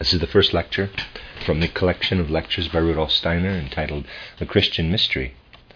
This is the first lecture from the collection of lectures by Rudolf Steiner entitled The Christian Mystery.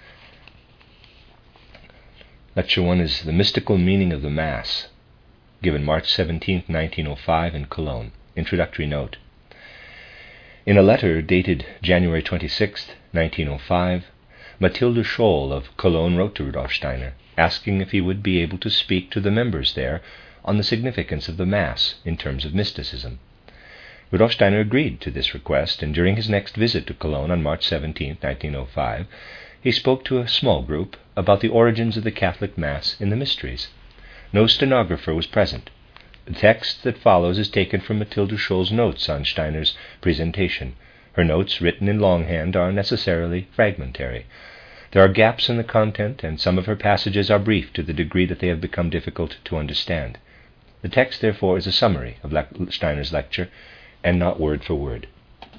Lecture 1 is The Mystical Meaning of the Mass, given March 17, 1905 in Cologne. Introductory note. In a letter dated January 26, 1905, Mathilde Scholl of Cologne wrote to Rudolf Steiner, asking if he would be able to speak to the members there on the significance of the Mass in terms of mysticism. Rudolf Steiner agreed to this request, and during his next visit to Cologne on March 17, 1905, he spoke to a small group about the origins of the Catholic Mass in the Mysteries. No stenographer was present. The text that follows is taken from Mathilde Scholl's notes on Steiner's presentation. Her notes, written in longhand, are necessarily fragmentary. There are gaps in the content, and some of her passages are brief to the degree that they have become difficult to understand. The text, therefore, is a summary of Steiner's lecture, and not word for word.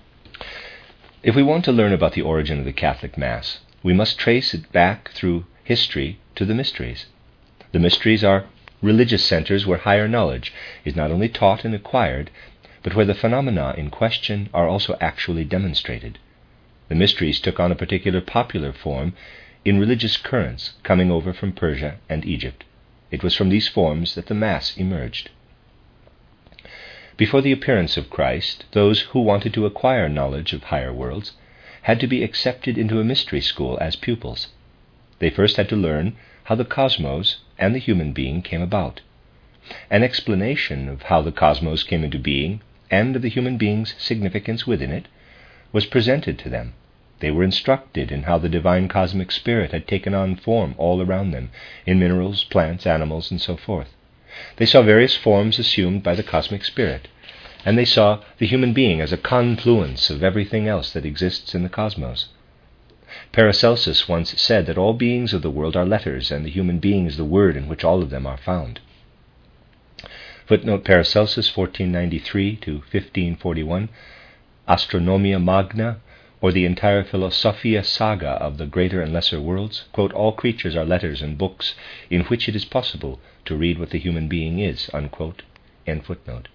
If we want to learn about the origin of the Catholic Mass, we must trace it back through history to the Mysteries. The Mysteries are religious centers where higher knowledge is not only taught and acquired, but where the phenomena in question are also actually demonstrated. The Mysteries took on a particular popular form in religious currents coming over from Persia and Egypt. It was from these forms that the Mass emerged. Before the appearance of Christ, those who wanted to acquire knowledge of higher worlds had to be accepted into a mystery school as pupils. They first had to learn how the cosmos and the human being came about. An explanation of how the cosmos came into being and of the human being's significance within it was presented to them. They were instructed in how the divine cosmic spirit had taken on form all around them, in minerals, plants, animals, and so forth. They saw various forms assumed by the cosmic spirit, and they saw the human being as a confluence of everything else that exists in the cosmos. Paracelsus once said that all beings of the world are letters, and the human being is the word in which all of them are found. Footnote: Paracelsus, 1493 to 1541, Astronomia Magna, or the entire Philosophia Saga of the greater and lesser worlds, quote, all creatures are letters and books in which it is possible to read what the human being is, unquote, end footnote.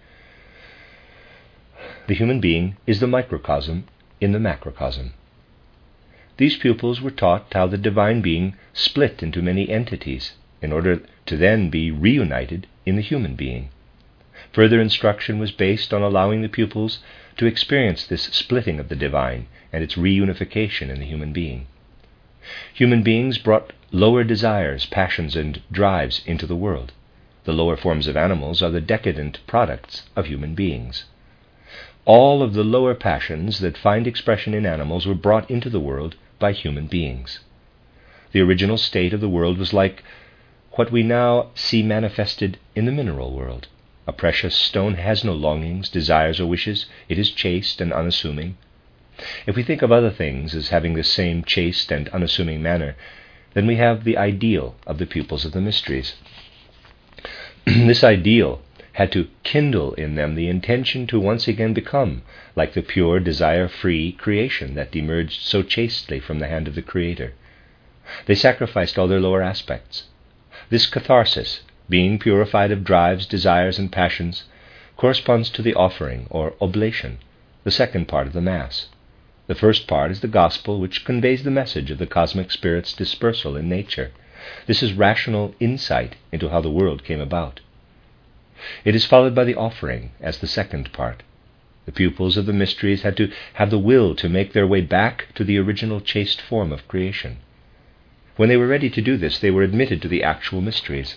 The human being is the microcosm in the macrocosm. These pupils were taught how the divine being split into many entities in order to then be reunited in the human being. Further instruction was based on allowing the pupils to experience this splitting of the divine and its reunification in the human being. Human beings brought lower desires, passions, and drives into the world. The lower forms of animals are the decadent products of human beings. All of the lower passions that find expression in animals were brought into the world by human beings. The original state of the world was like what we now see manifested in the mineral world. A precious stone has no longings, desires, or wishes. It is chaste and unassuming. If we think of other things as having the same chaste and unassuming manner, then we have the ideal of the pupils of the Mysteries. This ideal had to kindle in them the intention to once again become like the pure, desire-free creation that emerged so chastely from the hand of the Creator. They sacrificed all their lower aspects. This catharsis, being purified of drives, desires, and passions, corresponds to the offering, or oblation, the second part of the Mass. The first part is the Gospel, which conveys the message of the cosmic spirit's dispersal in nature. This is rational insight into how the world came about. It is followed by the offering as the second part. The pupils of the Mysteries had to have the will to make their way back to the original chaste form of creation. When they were ready to do this, they were admitted to the actual Mysteries.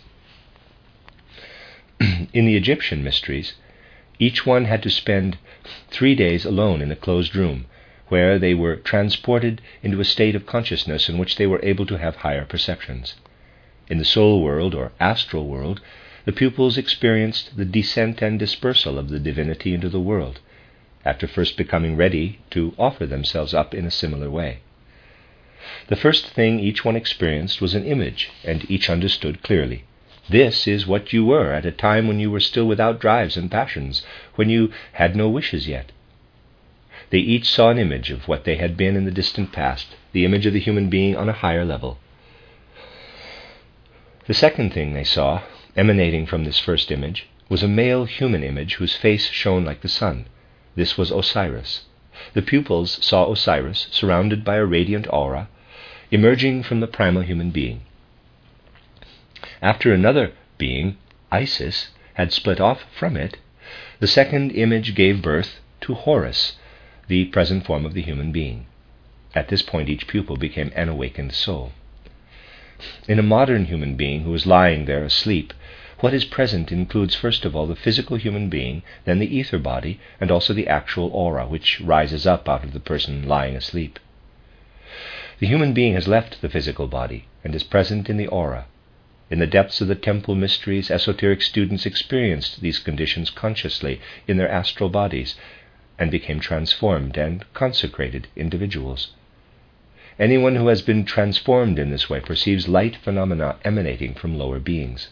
In the Egyptian Mysteries, each one had to spend 3 days alone in a closed room, where they were transported into a state of consciousness in which they were able to have higher perceptions. In the soul world, or astral world, the pupils experienced the descent and dispersal of the divinity into the world, after first becoming ready to offer themselves up in a similar way. The first thing each one experienced was an image, and each understood clearly. This is what you were at a time when you were still without drives and passions, when you had no wishes yet. They each saw an image of what they had been in the distant past, the image of the human being on a higher level. The second thing they saw, emanating from this first image, was a male human image whose face shone like the sun. This was Osiris. The pupils saw Osiris surrounded by a radiant aura, emerging from the primal human being. After another being, Isis, had split off from it, the second image gave birth to Horus, the present form of the human being. At this point, each pupil became an awakened soul. In a modern human being who is lying there asleep, what is present includes first of all the physical human being, then the ether body, and also the actual aura, which rises up out of the person lying asleep. The human being has left the physical body and is present in the aura. In the depths of the temple mysteries, esoteric students experienced these conditions consciously in their astral bodies and became transformed and consecrated individuals. Anyone who has been transformed in this way perceives light phenomena emanating from lower beings.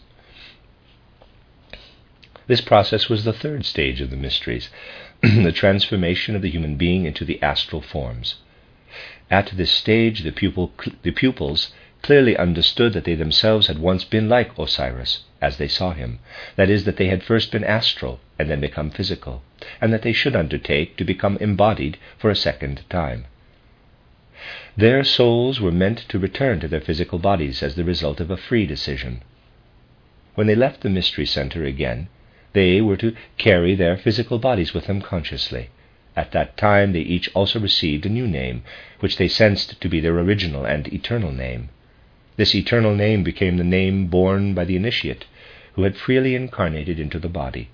This process was the third stage of the mysteries, the transformation of the human being into the astral forms. At this stage, the pupils clearly understood that they themselves had once been like Osiris, as they saw him, that is, that they had first been astral and then become physical, and that they should undertake to become embodied for a second time. Their souls were meant to return to their physical bodies as the result of a free decision. When they left the Mystery Center again, they were to carry their physical bodies with them consciously. At that time they each also received a new name, which they sensed to be their original and eternal name. This eternal name became the name borne by the initiate, who had freely incarnated into the body.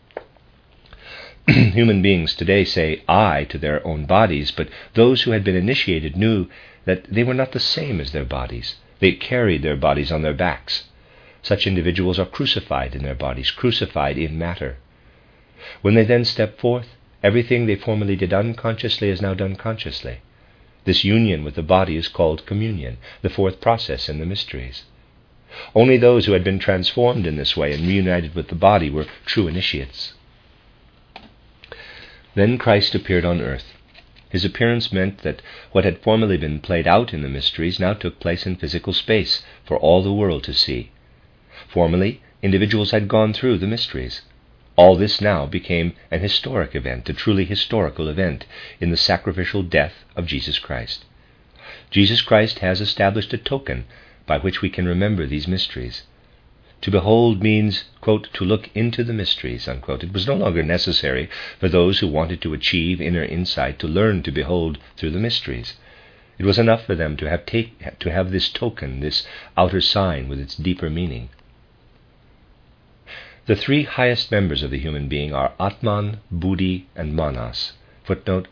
Human beings today say I to their own bodies, but those who had been initiated knew that they were not the same as their bodies. They carried their bodies on their backs. Such individuals are crucified in their bodies, crucified in matter. When they then step forth, everything they formerly did unconsciously is now done consciously. This union with the body is called communion, the fourth process in the mysteries. Only those who had been transformed in this way and reunited with the body were true initiates. Then Christ appeared on earth. His appearance meant that what had formerly been played out in the mysteries now took place in physical space for all the world to see. Formerly, individuals had gone through the mysteries. All this now became an historic event, a truly historical event, in the sacrificial death of Jesus Christ. Jesus Christ has established a token by which we can remember these mysteries. To behold means, quote, to look into the mysteries, unquote. It was no longer necessary for those who wanted to achieve inner insight to learn to behold through the mysteries. It was enough for them to have this token, this outer sign with its deeper meaning. The three highest members of the human being are Atman, Buddhi, and Manas. Footnote: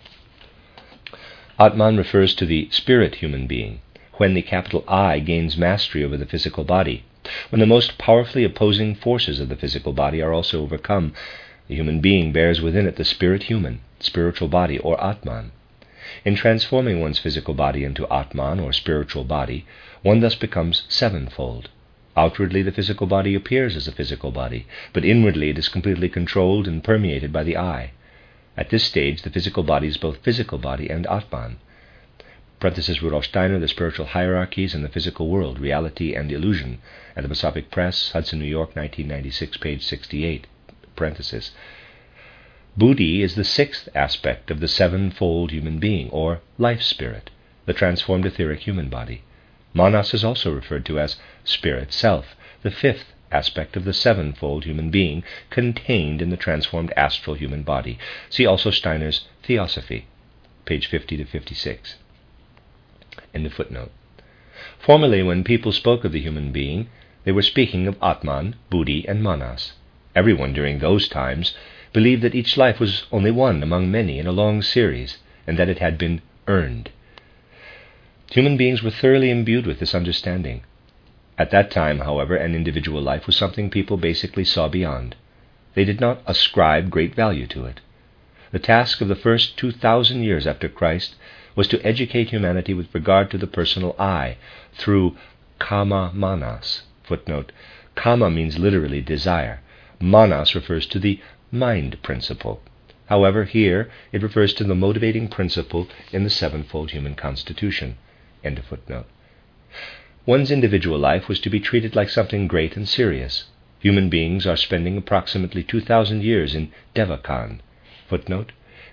Atman refers to the spirit human being, when the capital I gains mastery over the physical body. When the most powerfully opposing forces of the physical body are also overcome, the human being bears within it the spirit human, spiritual body, or Atman. In transforming one's physical body into Atman, or spiritual body, one thus becomes sevenfold. Outwardly, the physical body appears as a physical body, but inwardly it is completely controlled and permeated by the I. At this stage, the physical body is both physical body and Atman. Parenthesis Rudolf Steiner, The Spiritual Hierarchies in the Physical World, Reality and Illusion, at the Masonic Press, Hudson, New York, 1996, page 68. Parenthesis. Buddhi is the sixth aspect of the sevenfold human being, or life spirit, the transformed etheric human body. Manas is also referred to as spirit self, the fifth aspect of the sevenfold human being contained in the transformed astral human body. See also Steiner's Theosophy, page 50 to 56. End of footnote. Formerly, when people spoke of the human being, they were speaking of Atman, Buddhi, and Manas. Everyone during those times believed that each life was only one among many in a long series, and that it had been earned. Human beings were thoroughly imbued with this understanding. At that time, however, an individual life was something people basically saw beyond. They did not ascribe great value to it. The task of the first 2,000 years after Christ was to educate humanity with regard to the personal I through Kama Manas. Footnote: Kama means literally desire. Manas refers to the mind principle. However, here it refers to the motivating principle in the sevenfold human constitution. End of footnote. One's individual life was to be treated like something great and serious. Human beings are spending approximately 2,000 years in Devachan. Footnote: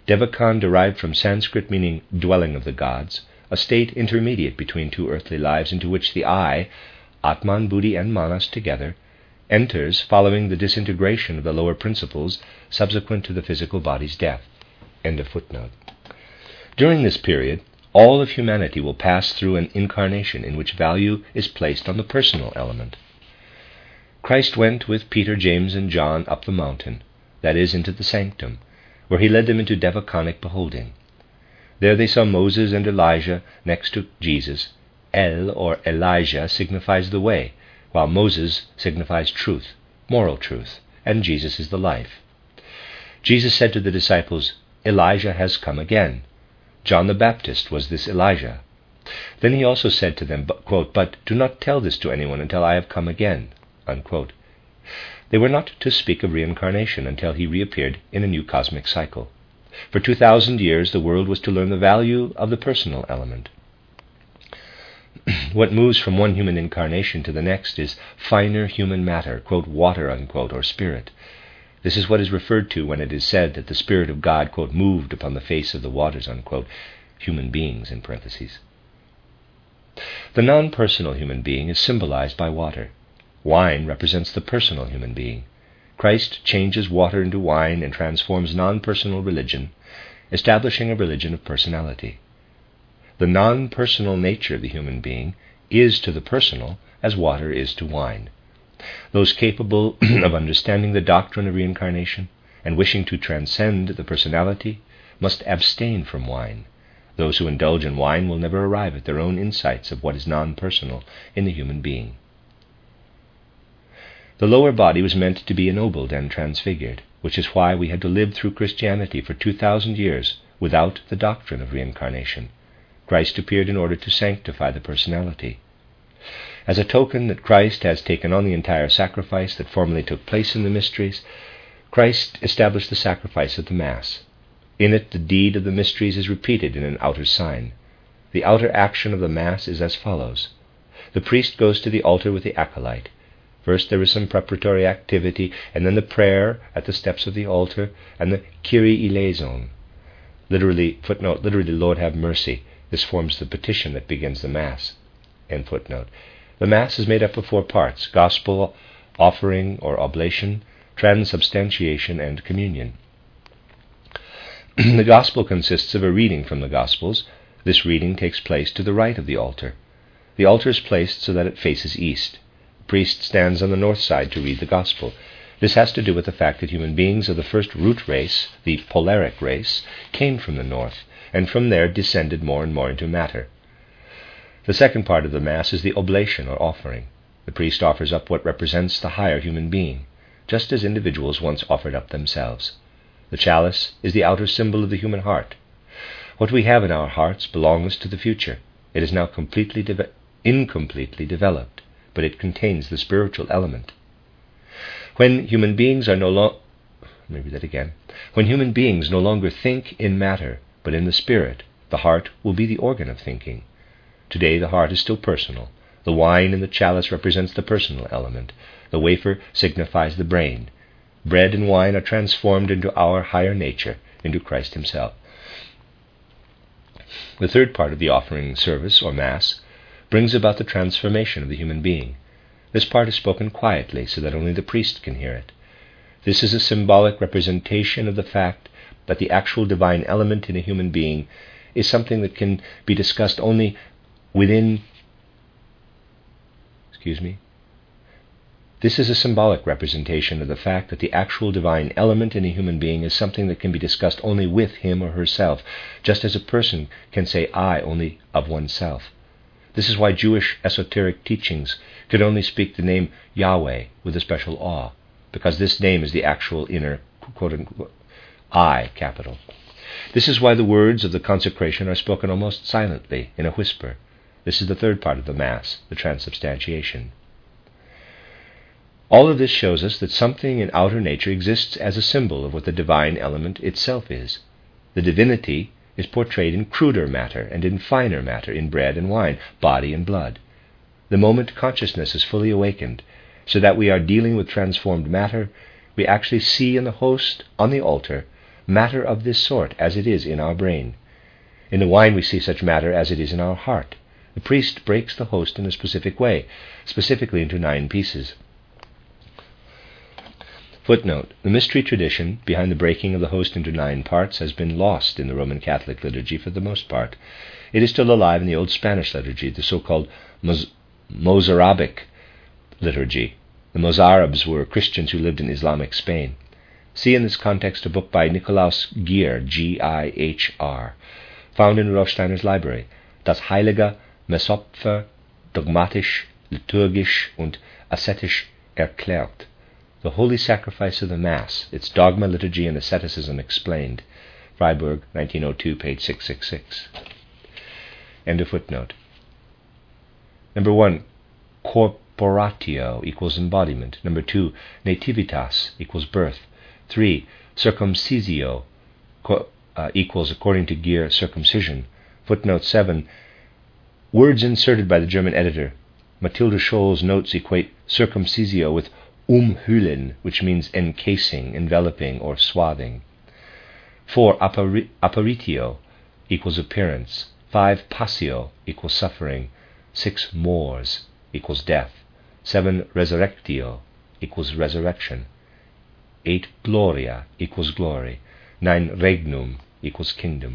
Devakan derived from Sanskrit meaning dwelling of the gods, a state intermediate between two earthly lives into which the I, Atman, Buddhi, and Manas together, enters following the disintegration of the lower principles subsequent to the physical body's death. End of footnote. During this period, all of humanity will pass through an incarnation in which value is placed on the personal element. Christ went with Peter, James, and John up the mountain, that is, into the sanctum, where he led them into devaconic beholding. There they saw Moses and Elijah next to Jesus. El, or Elijah, signifies the way, while Moses signifies truth, moral truth, and Jesus is the life. Jesus said to the disciples, "Elijah has come again." John the Baptist was this Elijah. Then he also said to them, quote, "But do not tell this to anyone until I have come again." Unquote. They were not to speak of reincarnation until he reappeared in a new cosmic cycle. For 2,000 years the world was to learn the value of the personal element. What moves from one human incarnation to the next is finer human matter, quote, water, unquote, or spirit. This is what is referred to when it is said that the Spirit of God, quote, moved upon the face of the waters, unquote, human beings, in parentheses. The non-personal human being is symbolized by water. Wine represents the personal human being. Christ changes water into wine and transforms non-personal religion, establishing a religion of personality. The non-personal nature of the human being is to the personal as water is to wine. Those capable of understanding the doctrine of reincarnation and wishing to transcend the personality must abstain from wine. Those who indulge in wine will never arrive at their own insights of what is non-personal in the human being. The lower body was meant to be ennobled and transfigured, which is why we had to live through Christianity for 2,000 years without the doctrine of reincarnation. Christ appeared in order to sanctify the personality. As a token that Christ has taken on the entire sacrifice that formerly took place in the mysteries, Christ established the sacrifice of the Mass. In it, the deed of the mysteries is repeated in an outer sign. The outer action of the Mass is as follows. The priest goes to the altar with the acolyte. First there is some preparatory activity, and then the prayer at the steps of the altar, and the Kyrie eleison. Literally, Lord have mercy. This forms the petition that begins the Mass. End footnote. The Mass is made up of 4 parts: Gospel, offering or oblation, transubstantiation, and communion. The Gospel consists of a reading from the Gospels. This reading takes place to the right of the altar. The altar is placed so that it faces east. The priest stands on the north side to read the Gospel. This has to do with the fact that human beings of the first root race, the polaric race, came from the north, and from there descended more and more into matter. The second part of the Mass is the oblation or offering. The priest offers up what represents the higher human being, just as individuals once offered up themselves. The chalice is the outer symbol of the human heart. What we have in our hearts belongs to the future. It is now incompletely developed, but it contains the spiritual element. When human beings no longer think in matter, but in the spirit, the heart will be the organ of thinking. Today the heart is still personal. The wine in the chalice represents the personal element. The wafer signifies the brain. Bread and wine are transformed into our higher nature, into Christ himself. The third part of the offering service, or Mass, brings about the transformation of the human being. This part is spoken quietly so that only the priest can hear it. This is a symbolic representation of the fact that the actual divine element in a human being is something that can be discussed only This is a symbolic representation of the fact that the actual divine element in a human being is something that can be discussed only with him or herself, just as a person can say I only of oneself. This is why Jewish esoteric teachings could only speak the name Yahweh with a special awe, because this name is the actual inner, quote-unquote, I, capital. This is why the words of the consecration are spoken almost silently, in a whisper. This is the third part of the Mass, the transubstantiation. All of this shows us that something in outer nature exists as a symbol of what the divine element itself is. The divinity is portrayed in cruder matter and in finer matter, in bread and wine, body and blood. The moment consciousness is fully awakened, so that we are dealing with transformed matter, we actually see in the host on the altar matter of this sort as it is in our brain. In the wine we see such matter as it is in our heart. The priest breaks the host in a specific way, specifically into 9 pieces. Footnote: the mystery tradition behind the breaking of the host into 9 parts has been lost in the Roman Catholic liturgy for the most part. It is still alive in the Old Spanish liturgy, the so-called Mozarabic liturgy. The Mozarabs were Christians who lived in Islamic Spain. See in this context a book by Nikolaus Gihr, G-I-H-R, found in Rudolf Steiner's library, Das Heilige Messopfer dogmatisch, liturgisch und ascetisch erklärt. The Holy Sacrifice of the Mass, its dogma, liturgy, and asceticism explained. Freiburg, 1902, page 666. End of footnote. Number 1, corporatio equals embodiment. Number 2, nativitas equals birth. 3, circumcisio equals, according to Gihr, circumcision. Footnote 7, words inserted by the German editor. Matilda Scholl's notes equate circumcisio with umhüllen, which means encasing, enveloping, or swathing. 4, apparitio equals appearance. 5, passio equals suffering. 6, mors equals death. 7, resurrectio equals resurrection. 8, gloria equals glory. 9, regnum equals kingdom.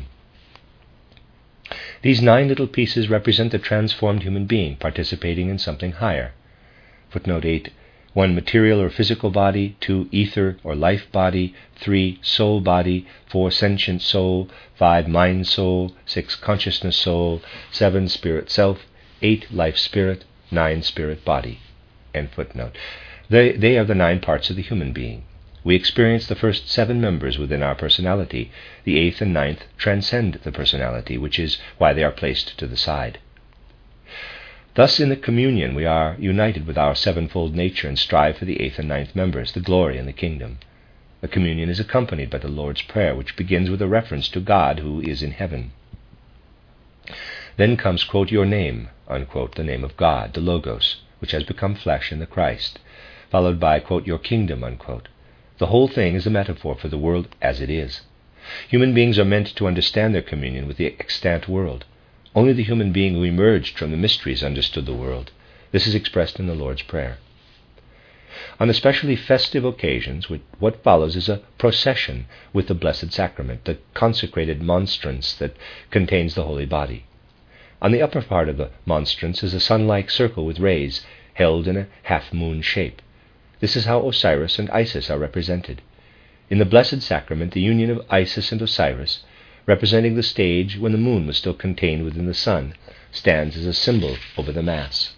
These 9 little pieces represent the transformed human being participating in something higher. Footnote 8, 1, material or physical body. 2, ether or life body. 3, soul body. 4, sentient soul. 5, mind soul. 6, consciousness soul. 7, spirit self. 8, life spirit. 9, spirit body. End footnote. They are the 9 parts of the human being. We experience the first 7 members within our personality. The 8th and 9th transcend the personality, which is why they are placed to the side. Thus, in the communion, we are united with our 7-fold nature and strive for the 8th and 9th members, the glory and the kingdom. The communion is accompanied by the Lord's Prayer, which begins with a reference to God who is in heaven. Then comes, quote, your name, unquote, the name of God, the Logos, which has become flesh in the Christ, followed by, quote, your kingdom, unquote. The whole thing is a metaphor for the world as it is. Human beings are meant to understand their communion with the extant world. Only the human being who emerged from the mysteries understood the world. This is expressed in the Lord's Prayer. On especially festive occasions, what follows is a procession with the Blessed Sacrament, the consecrated monstrance that contains the Holy Body. On the upper part of the monstrance is a sun-like circle with rays, held in a half-moon shape. This is how Osiris and Isis are represented. In the Blessed Sacrament, the union of Isis and Osiris, representing the stage when the moon was still contained within the sun, stands as a symbol over the Mass.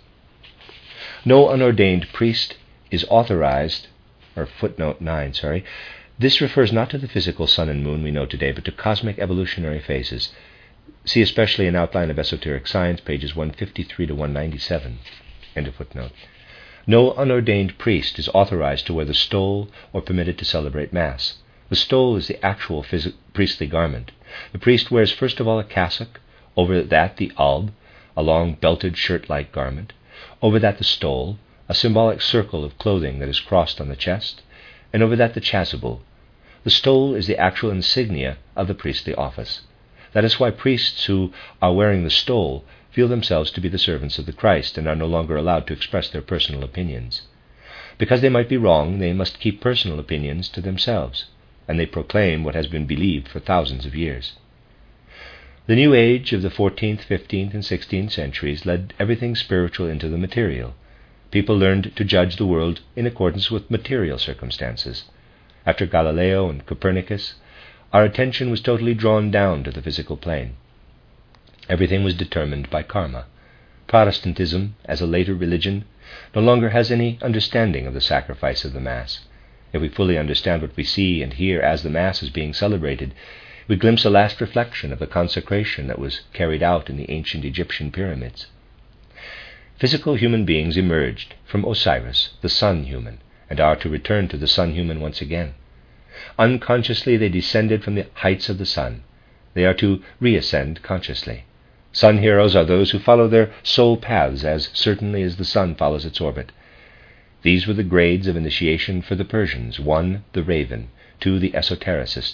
No unordained priest is authorized, or footnote 9, This refers not to the physical sun and moon we know today, but to cosmic evolutionary phases. See especially an outline of esoteric science, pages 153 to 197. End of footnote. No unordained priest is authorized to wear the stole or permitted to celebrate Mass. The stole is the actual priestly garment. The priest wears first of all a cassock, over that the alb, a long belted shirt-like garment, over that the stole, a symbolic circle of clothing that is crossed on the chest, and over that the chasuble. The stole is the actual insignia of the priestly office. That is why priests who are wearing the stole feel themselves to be the servants of the Christ and are no longer allowed to express their personal opinions. Because they might be wrong, they must keep personal opinions to themselves, and they proclaim what has been believed for thousands of years. The New Age of the 14th, 15th, and 16th centuries led everything spiritual into the material. People learned to judge the world in accordance with material circumstances. After Galileo and Copernicus, our attention was totally drawn down to the physical plane. Everything was determined by karma. Protestantism, as a later religion, no longer has any understanding of the sacrifice of the Mass. If we fully understand what we see and hear as the Mass is being celebrated, we glimpse a last reflection of the consecration that was carried out in the ancient Egyptian pyramids. Physical human beings emerged from Osiris, the sun-human, and are to return to the sun-human once again. Unconsciously they descended from the heights of the sun. They are to reascend consciously. Sun heroes are those who follow their soul paths as certainly as the sun follows its orbit. These were the grades of initiation for the Persians. 1, the raven. 2, the esotericist.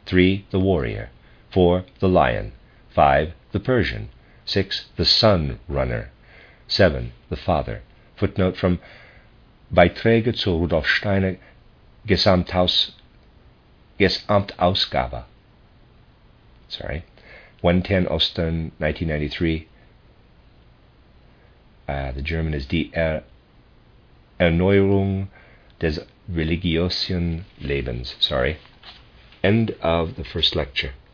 3. The warrior. 4. The lion. 5. The Persian. 6. The sun runner. 7. The father. Footnote from Beiträge zur Rudolf Steiner Gesamtausgabe. 110 Ostern, 1993. The German is Die Erneuerung des religiösen Lebens. End of the first lecture.